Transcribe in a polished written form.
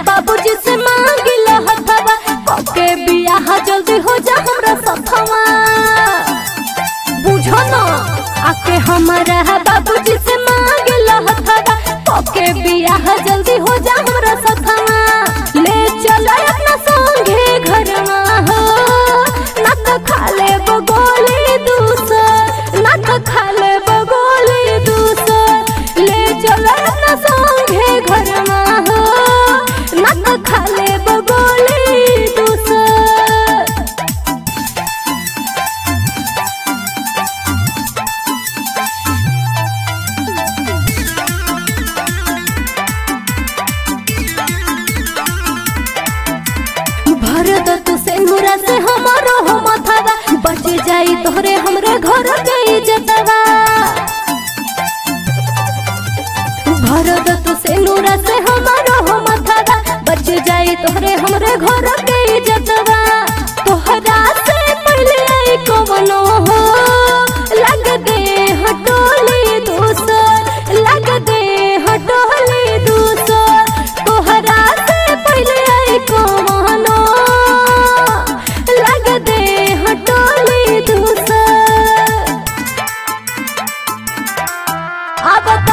बाबूजी से मांगिला हथवा पके बियाह जल्दी हो जा हमरा सथवा बुझो न आके हमारा बाबूजी से मांगिला हथवा पके बियाह जल्दी हो जा हमरा सथवा ले चलो अपना संगे घरवा हो ना तो खा ले बगोली दूसर ना तो खा ले बगोली दूसर ले चलो अपना संगे घरवा हो ना तो खा ले बगोली दूसर भरत तू से मुरा से हमारो हो मथवा बच जाई तोहरे हमरे घर के इज्जतवा भरत तू से मुरा से हमारो हो मथवा बच जाई तोहरे हमरे घर के इज्जतवा तोहरा से पहले आई कवनो हो लग दे हटोली दूसर लग दे हटोली दूसर तोहरा से पहले आई कवनो लग दे हटोली दूसर अब